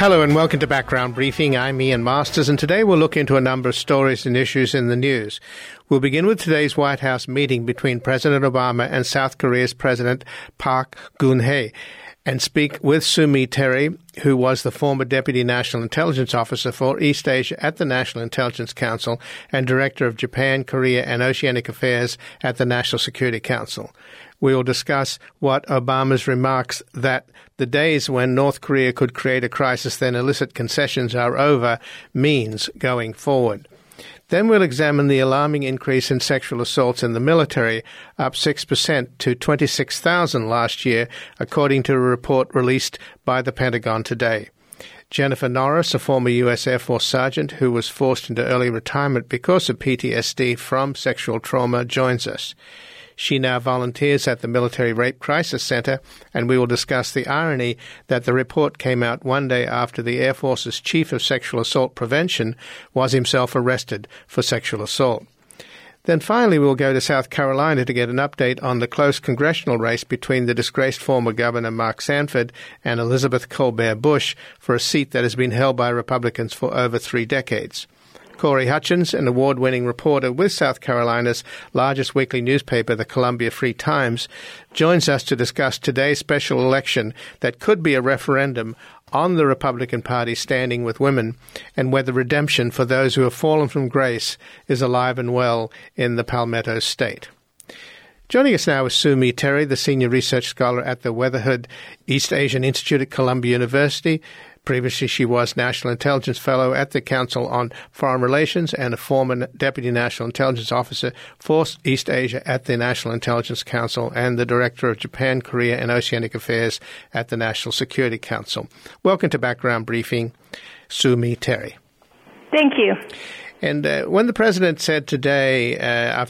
Hello and welcome to Background Briefing. I'm Ian Masters, and today we'll look into a number of stories and issues in the news. We'll begin with today's White House meeting between President Obama and South Korea's President Park Geun-hye, and speak with Sue Mi Terry, who was the former Deputy National Intelligence Officer for East Asia at the National Intelligence Council and Director of Japan, Korea and Oceanic Affairs at the National Security Council. We will discuss what Obama's remarks that the days when North Korea could create a crisis then elicit concessions are over means going forward. Then we'll examine the alarming increase in sexual assaults in the military, up 6% to 26,000 last year, according to a report released by the Pentagon today. Jennifer Norris, a former U.S. Air Force sergeant who was forced into early retirement because of PTSD from sexual trauma, joins us. She now volunteers at the Military Rape Crisis Center, and we will discuss the irony that the report came out one day after the Air Force's Chief of Sexual Assault Prevention was himself arrested for sexual assault. Then finally, we'll go to South Carolina to get an update on the close congressional race between the disgraced former Governor Mark Sanford and Elizabeth Colbert Bush for a seat that has been held by Republicans for over 3 decades. Corey Hutchins, an award-winning reporter with South Carolina's largest weekly newspaper, the Columbia Free Times, joins us to discuss today's special election that could be a referendum on the Republican Party standing with women and whether redemption for those who have fallen from grace is alive and well in the Palmetto State. Joining us now is Sue Mi Terry, the Senior Research Scholar at the Weatherhood East Asian Institute at Columbia University. Previously, she was National Intelligence Fellow at the Council on Foreign Relations and a former Deputy National Intelligence Officer for East Asia at the National Intelligence Council and the Director of Japan, Korea and Oceanic Affairs at the National Security Council. Welcome to Background Briefing, Sue Mi Terry. Thank you. And when the President said today at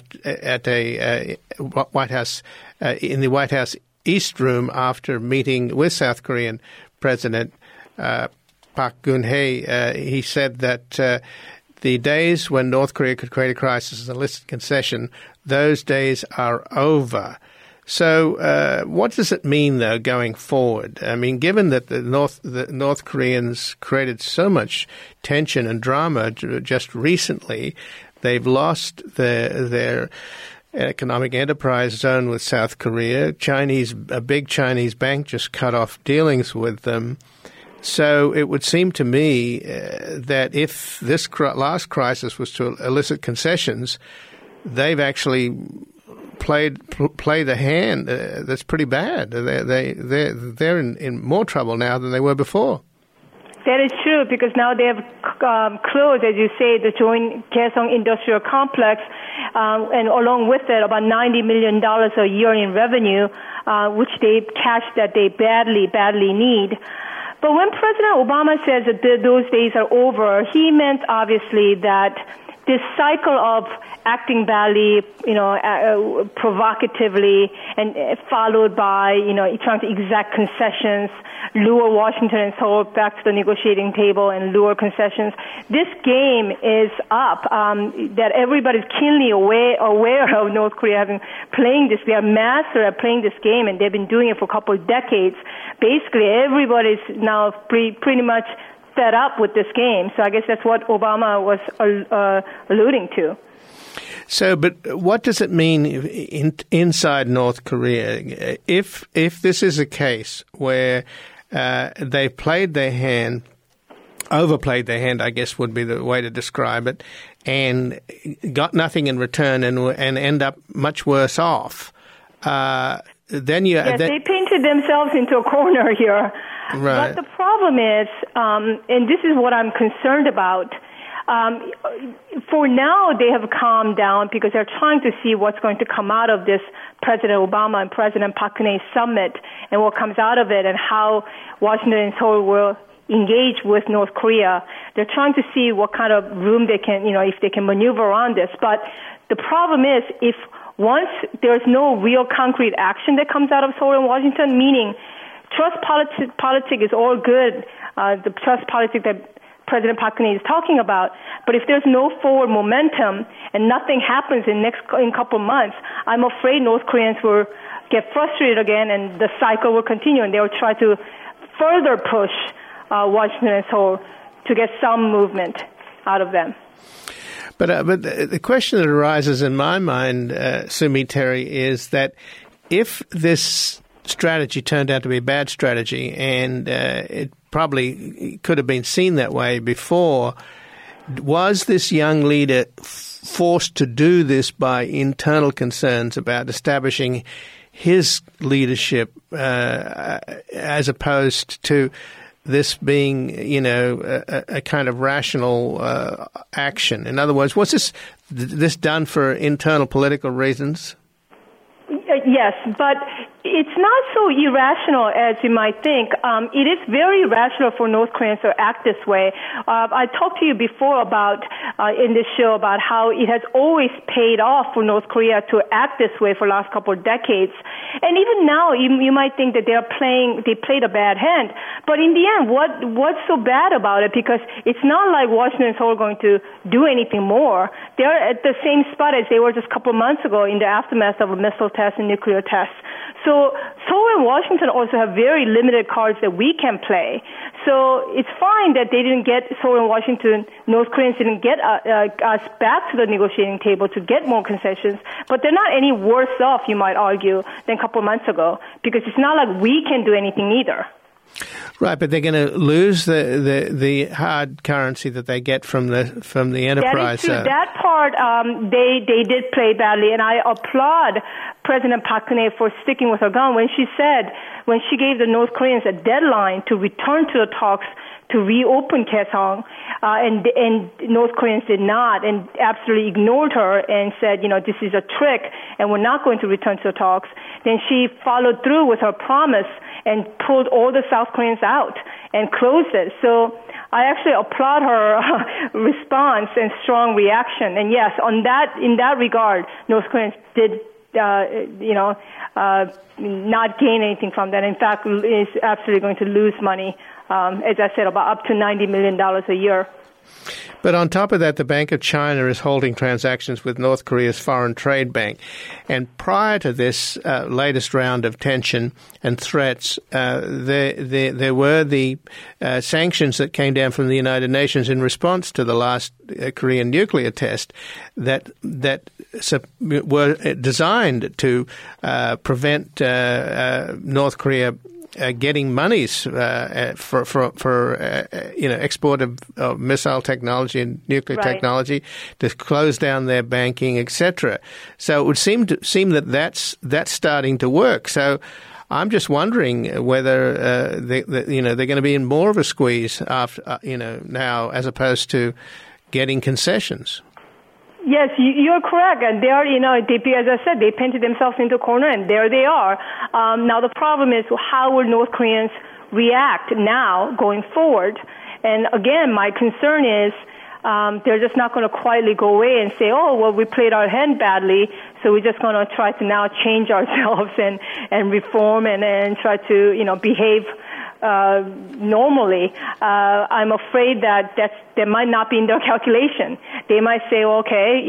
a White House, in the White House East Room after meeting with South Korean President Park Geun-hye, he said that the days when North Korea could create a crisis and elicit concession, those days are over. So what does it mean, though, going forward? I mean, given that the North Koreans created so much tension and drama just recently, they've lost their economic enterprise zone with South Korea. A big Chinese bank just cut off dealings with them. So it would seem to me that if this last crisis was to elicit concessions, they've actually played the hand that's pretty bad. They're in more trouble now than they were before. That is true, because now they have closed, as you say, the joint Kaesong Industrial Complex, and along with it, about $90 million a year in revenue, which cash that they badly need. But when President Obama says that those days are over, he meant obviously that this cycle of acting badly, provocatively, and followed by, trying to exact concessions, lure Washington and Seoul back to the negotiating table and lure concessions. This game is up, that everybody's keenly aware of North Korea playing this. They are master at playing this game, and they've been doing it for a couple of decades. Basically, everybody's now pretty much fed up with this game. So I guess that's what Obama was alluding to. So, but what does it mean inside North Korea? If this is a case where they've overplayed their hand, I guess would be the way to describe it, and got nothing in return and end up much worse off, then you... Yes, they painted themselves into a corner here. Right. But the problem is, and this is what I'm concerned about, for now they have calmed down because they're trying to see what's going to come out of this President Obama and President Park Geun-hye summit and what comes out of it and how Washington and Seoul will engage with North Korea. They're trying to see what kind of room they can, if they can maneuver around this. But the problem is if once there's no real concrete action that comes out of Seoul and Washington, meaning trust politic is all good, the trust politic that President Park Geun-hye is talking about, but if there's no forward momentum and nothing happens in a couple months, I'm afraid North Koreans will get frustrated again and the cycle will continue and they will try to further push Washington and Seoul to get some movement out of them. But the question that arises in my mind, Sumi Terry, is that if this strategy turned out to be a bad strategy, and it probably could have been seen that way before, was this young leader forced to do this by internal concerns about establishing his leadership as opposed to this being, a kind of rational action? In other words, was this done for internal political reasons? Yes, but it's not so irrational as you might think. It is very rational for North Koreans to act this way. I talked to you before about in this show about how it has always paid off for North Korea to act this way for the last couple of decades. And even now, you might think that they played a bad hand. But in the end, what's so bad about it? Because it's not like Washington and Seoul are going to do anything more. They're at the same spot as they were just a couple of months ago in the aftermath of a missile test and nuclear tests. So Seoul and Washington also have very limited cards that we can play. So it's fine that they didn't get Seoul and Washington, North Koreans didn't get us back to the negotiating table to get more concessions, but they're not any worse off, you might argue, than a couple of months ago, because it's not like we can do anything either. Right, but they're going to lose the hard currency that they get from the enterprise. That is true. That part they did play badly, and I applaud President Park Geun-hye for sticking with her gun when she gave the North Koreans a deadline to return to the talks to reopen Kaesong, and North Koreans did not, and absolutely ignored her and said, this is a trick, and we're not going to return to the talks. Then she followed through with her promise and pulled all the South Koreans out and closed it. So I actually applaud her response and strong reaction. And yes, in that regard, North Koreans did, not gain anything from that. In fact, is absolutely going to lose money. As I said, about up to $90 million a year. But on top of that, the Bank of China is holding transactions with North Korea's Foreign Trade Bank. And prior to this latest round of tension and threats, there were the sanctions that came down from the United Nations in response to the last Korean nuclear test that were designed to prevent North Korea getting monies for export of missile technology and nuclear technology, to close down their banking, etc. So it would seem that that's starting to work. So I'm just wondering whether they're going to be in more of a squeeze after now, as opposed to getting concessions. Yes, you're correct. And they are, as I said, they painted themselves into a corner, and there they are. Now, the problem is, how will North Koreans react now going forward? And again, my concern is they're just not going to quietly go away and say, oh, well, we played our hand badly, so we're just going to try to now change ourselves and reform and try to, behave normally. I'm afraid that might not be in their calculation. They might say, okay,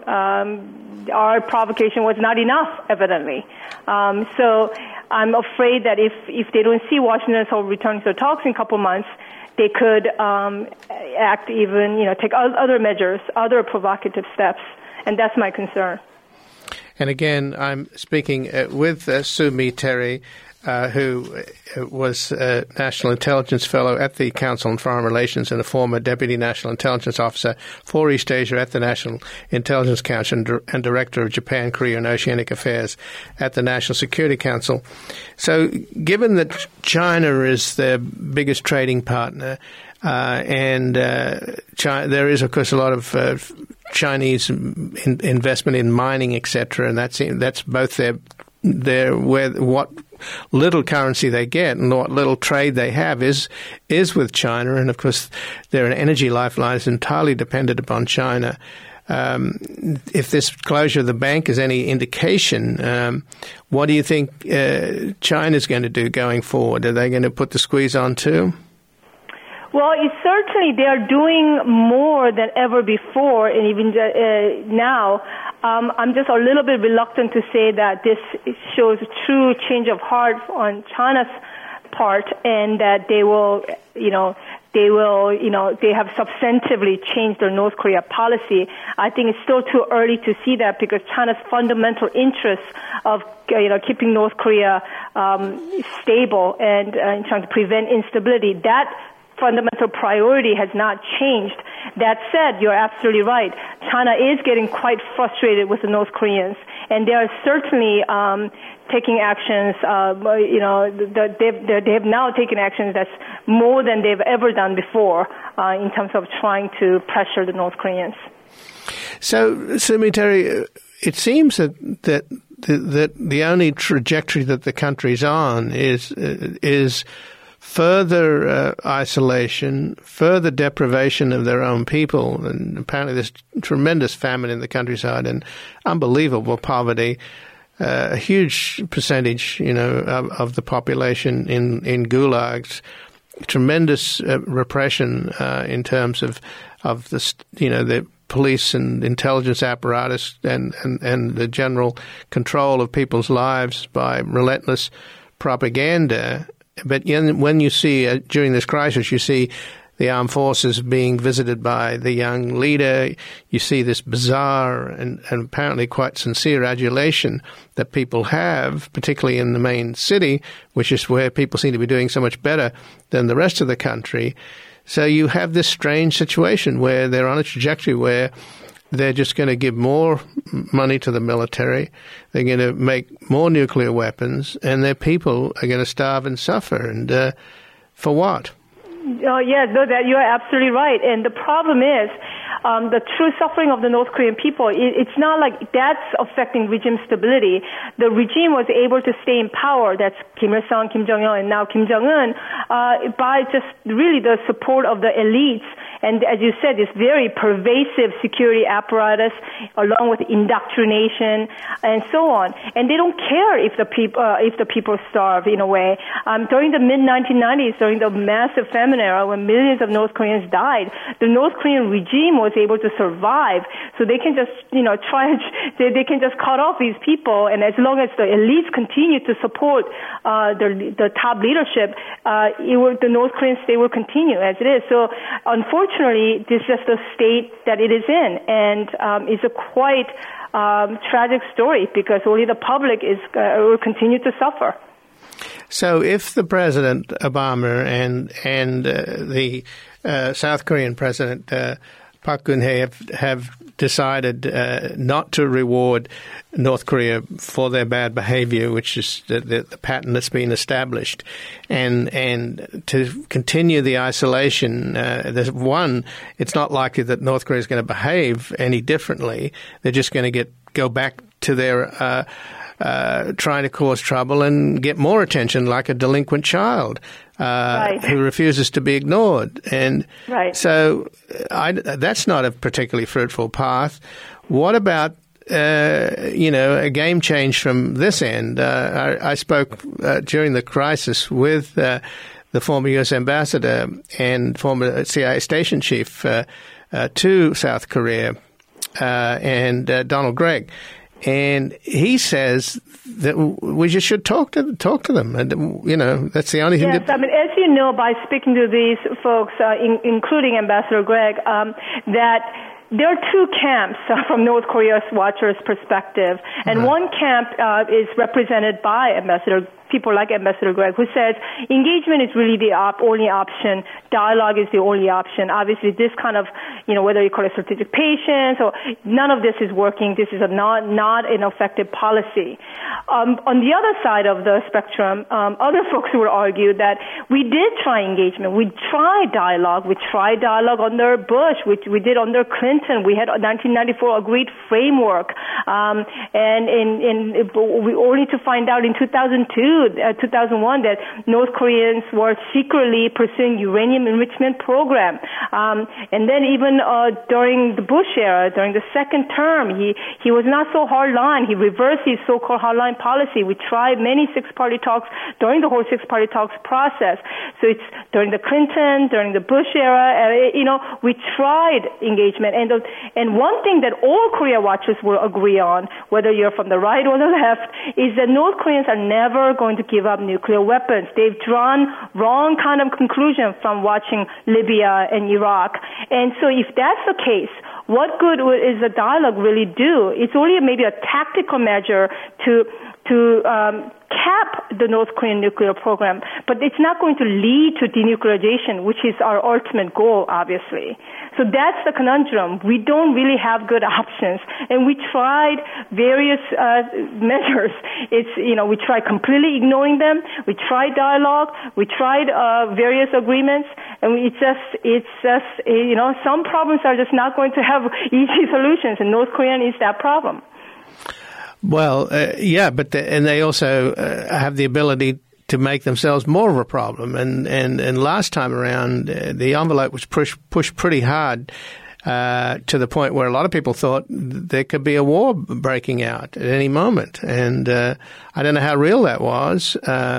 our provocation was not enough, evidently. So I'm afraid that if they don't see Washington and Seoul returning to the talks in a couple months, they could act even, take other measures, other provocative steps, and that's my concern. And again, I'm speaking with Sumi Terry, who was a National Intelligence Fellow at the Council on Foreign Relations and a former Deputy National Intelligence Officer for East Asia at the National Intelligence Council and Director of Japan, Korea and Oceanic Affairs at the National Security Council. So given that China is their biggest trading partner, and there is, of course, a lot of Chinese investment in mining, etc., and that's both what little currency they get and what little trade they have is with China, and of course their energy lifeline is entirely dependent upon China. If this closure of the bank is any indication, what do you think China's going to do going forward? Are they going to put the squeeze on too? Well, certainly they are doing more than ever before, and even now. I'm just a little bit reluctant to say that this shows a true change of heart on China's part, and that they have substantively changed their North Korea policy. I think it's still too early to see that because China's fundamental interest of keeping North Korea stable and trying to prevent instability, that fundamental priority has not changed. That said, you're absolutely right. China is getting quite frustrated with the North Koreans, and they are certainly taking actions. They have now taken actions that's more than they've ever done before in terms of trying to pressure the North Koreans. So, Sumi Terry, it seems that the only trajectory that the country's on is further isolation, further deprivation of their own people, and apparently there's tremendous famine in the countryside and unbelievable poverty. A huge percentage, of the population in gulags. Tremendous repression in terms of the police and intelligence apparatus and the general control of people's lives by relentless propaganda. But when you see, during this crisis, you see the armed forces being visited by the young leader, you see this bizarre and apparently quite sincere adulation that people have, particularly in the main city, which is where people seem to be doing so much better than the rest of the country. So you have this strange situation where they're on a trajectory where they're just going to give more money to the military, they're going to make more nuclear weapons, and their people are going to starve and suffer. And for what? That you are absolutely right. And the problem is the true suffering of the North Korean people, it's not like that's affecting regime stability. The regime was able to stay in power, that's Kim Il-sung, Kim Jong-il, and now Kim Jong-un, by just really the support of the elites. And as you said, this very pervasive security apparatus, along with indoctrination and so on. And they don't care if the people starve in a way. During the mid-1990s, during the massive famine era, when millions of North Koreans died, the North Korean regime was able to survive. So they can just, they can just cut off these people. And as long as the elites continue to support the top leadership, the North Korean state will continue as it is. So unfortunately, this is just the state that it is in, and it's a quite tragic story because only the public will continue to suffer. So, if the President Obama and the South Korean President Park Geun-hye have decided not to reward North Korea for their bad behavior, which is the pattern that's been established, and to continue the isolation. It's not likely that North Korea is going to behave any differently. They're just going to go back to their trying to cause trouble and get more attention like a delinquent child who refuses to be ignored. And so that's not a particularly fruitful path. What about, a game change from this end? I spoke during the crisis with the former U.S. ambassador and former CIA station chief to South Korea, and Donald Gregg. And he says that we just should talk to them, and that's the only thing. Yes, as you know, by speaking to these folks, including Ambassador Gregg, that there are two camps from North Korea's watchers' perspective, and one camp is represented by people like Ambassador Gregg, who says engagement is really the only option, dialogue is the only option. Obviously, this kind of, whether you call it strategic patience, or none of this is working. This is not an effective policy. On the other side of the spectrum, other folks would argue that we did try engagement. We tried dialogue. We tried dialogue under Bush, which we did under Clinton. We had a 1994 agreed framework, and we only to find out in 2001 that North Koreans were secretly pursuing uranium enrichment program. And then even during the Bush era, during the second term, he was not so hardline. He reversed his so-called hardline policy. We tried many six-party talks during the whole six-party talks process. So it's during the Clinton, during the Bush era, we tried engagement. And one thing that all Korea watchers will agree on, whether you're from the right or the left, is that North Koreans are never going going to give up nuclear weapons. They've drawn wrong kind of conclusion from watching Libya and Iraq. And so if that's the case, what good is the dialogue really do? It's only maybe a tactical measure to cap the North Korean nuclear program, but it's not going to lead to denuclearization, which is our ultimate goal, obviously. So that's the conundrum. We don't really have good options, and we tried various measures. We tried completely ignoring them. We tried dialogue. We tried various agreements, and it's just some problems are just not going to have easy solutions, and North Korea is that problem. Well, but they also have the ability to make themselves more of a problem. And last time around, the envelope was pushed pretty hard to the point where a lot of people thought there could be a war breaking out at any moment. And I don't know how real that was.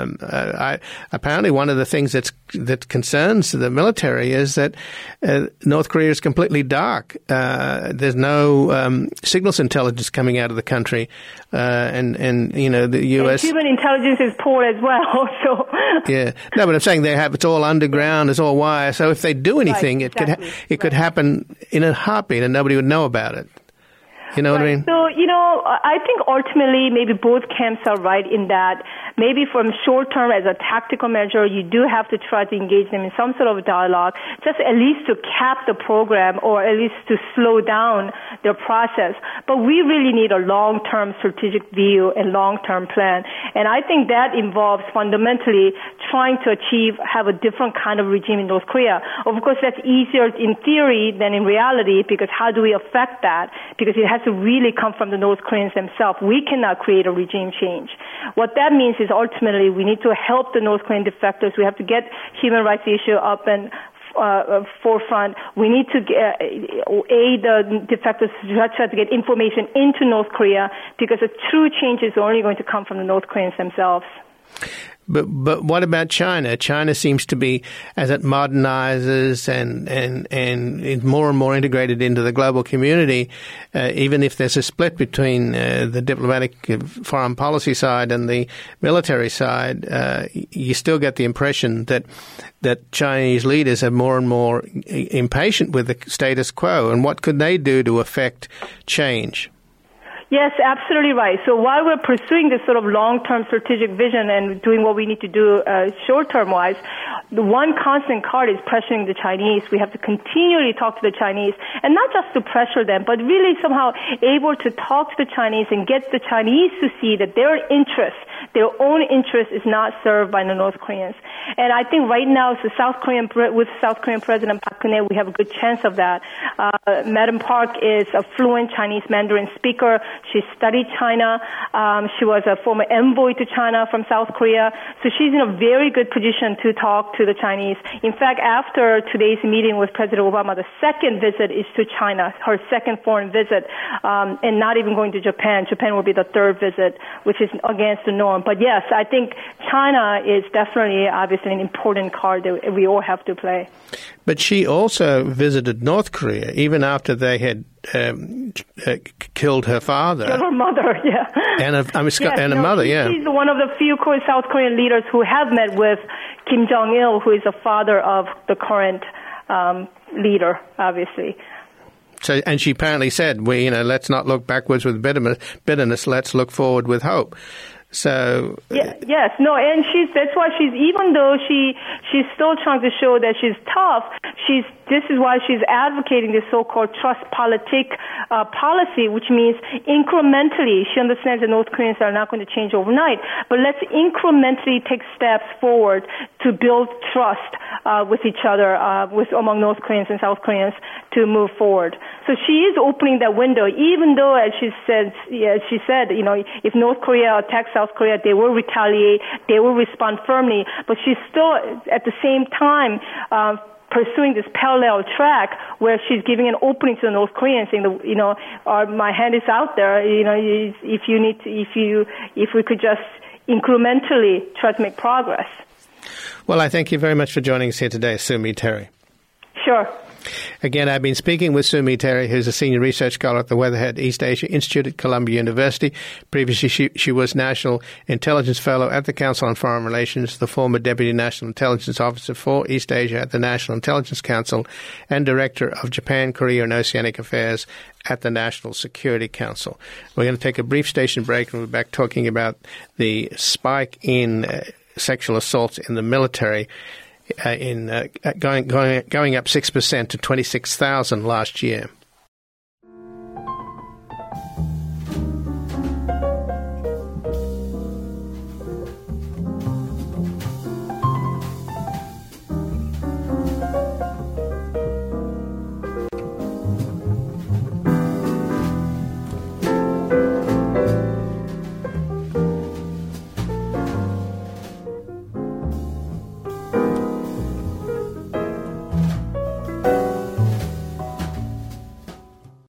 Apparently, one of the things that concerns the military is that North Korea is completely dark. There's no signals intelligence coming out of the country, and the U.S. And human intelligence is poor as well. So yeah, no, but I'm saying it's all underground, it's all wire. So if they do anything, it could happen in a heartbeat, and nobody would know about it. You know what I mean? So, I think ultimately maybe both camps are right in that maybe from short term as a tactical measure, you do have to try to engage them in some sort of dialogue, just at least to cap the program or at least to slow down their process. But we really need a long-term strategic view and long-term plan. And I think that involves fundamentally trying to have a different kind of regime in North Korea. Of course, that's easier in theory than in reality, because how do we affect that? Because it has to really come from the North Koreans themselves. We cannot create a regime change. What that means is ultimately we need to help the North Korean defectors. We have to get human rights issue up and forefront. We need to aid the defectors to try to get information into North Korea, because a true change is only going to come from the North Koreans themselves. But what about China? China seems to be, as it modernizes and is more and more integrated into the global community, even if there's a split between the diplomatic foreign policy side and the military side, you still get the impression that Chinese leaders are more and more impatient with the status quo. And what could they do to affect change? Yes, absolutely right. So while we're pursuing this sort of long-term strategic vision and doing what we need to do short-term wise, the one constant card is pressuring the Chinese. We have to continually talk to the Chinese, and not just to pressure them, but really somehow able to talk to the Chinese and get the Chinese to see that their own interest is not served by the North Koreans. And I think right now, with South Korean President Park Geun-hye, we have a good chance of that. Madam Park is a fluent Chinese Mandarin speaker. She studied China. She was a former envoy to China from South Korea. So she's in a very good position to talk to the Chinese. In fact, after today's meeting with President Obama, the second visit is to China, her second foreign visit, and not even going to Japan. Japan will be the third visit, which is against the norm. But yes, I think China is definitely, obviously, an important card that we all have to play. But she also visited North Korea even after they had killed her father. Killed her mother, yeah. And a mother, yeah. She's one of the few South Korean leaders who have met with Kim Jong-il, who is the father of the current leader, obviously. So, and she apparently said, let's not look backwards with bitterness, let's look forward with hope. So yes, no, and that's why even though she's still trying to show that she's tough, this is why she's advocating this so-called trust politic policy, which means incrementally. She understands that North Koreans are not going to change overnight, but let's incrementally take steps forward to build trust with each other, among North Koreans and South Koreans, to move forward. So she is opening that window, even though, as she said, if North Korea attacks South Korea, they will retaliate, they will respond firmly, but she's still at the same time pursuing this parallel track where she's giving an opening to the North Koreans, saying, my hand is out there. If we could just incrementally try to make progress. Well, I thank you very much for joining us here today, Sue Mi Terry. Sure. Again, I've been speaking with Sue Mi Terry, who's a senior research scholar at the Weatherhead East Asia Institute at Columbia University. Previously, she was National Intelligence Fellow at the Council on Foreign Relations, the former Deputy National Intelligence Officer for East Asia at the National Intelligence Council, and Director of Japan, Korea, and Oceanic Affairs at the National Security Council. We're going to take a brief station break, and we'll be back talking about the spike in sexual assaults in the military, going up 6% to 26,000 last year.